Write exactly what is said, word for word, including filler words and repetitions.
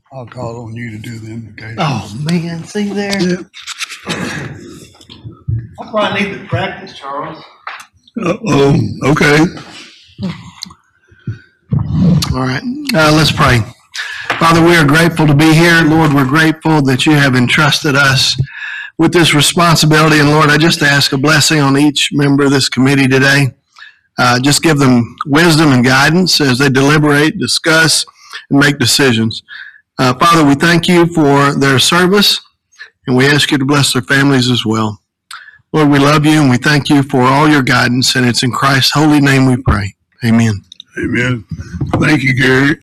I'll call on you to do the invocation. Oh, man, see there? Yeah. I probably need to practice, Charles. Uh-oh, okay. All right, uh, let's pray. Father, we are grateful to be here. Lord, we're grateful that you have entrusted us with this responsibility. And Lord, I just ask a blessing on each member of this committee today. Uh, just give them wisdom and guidance as they deliberate, discuss, and make decisions. Uh, Father, we thank you for their service, and we ask you to bless their families as well. Lord, we love you, and we thank you for all your guidance, and it's in Christ's holy name we pray. Amen. Amen. Thank you, Gary.